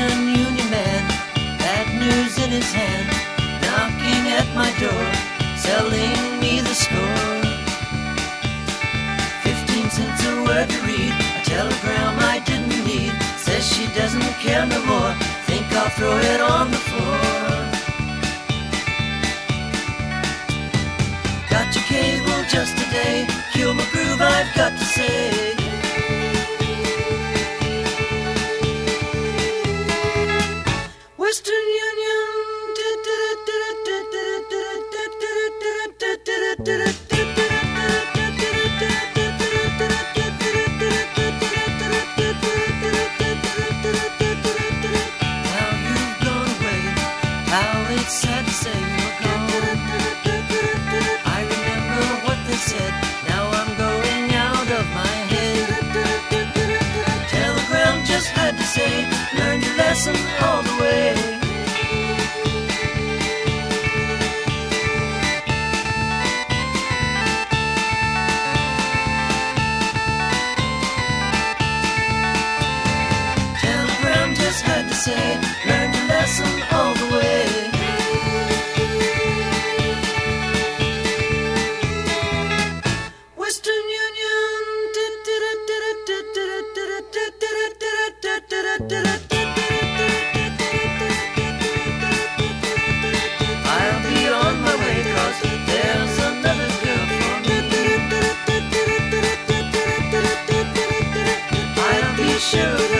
Western Union man, bad news in his hand, knocking at my door, selling me the score. 15 cents a word to read, a telegram I didn't need. Says she doesn't care no more, think I'll throw it on the floor. Got your cable just today, kill my groove, I've got to say. Western Union. Now you've gone away, how it's sad to say you're gone. I remember what they said, now I'm going out of my head. Telegram just had to say, learn your lesson all the way. Telegram just had to say, learn your lesson all the way. Western Union. I'll be on my way, 'cause there's another girl for me. I'll be sure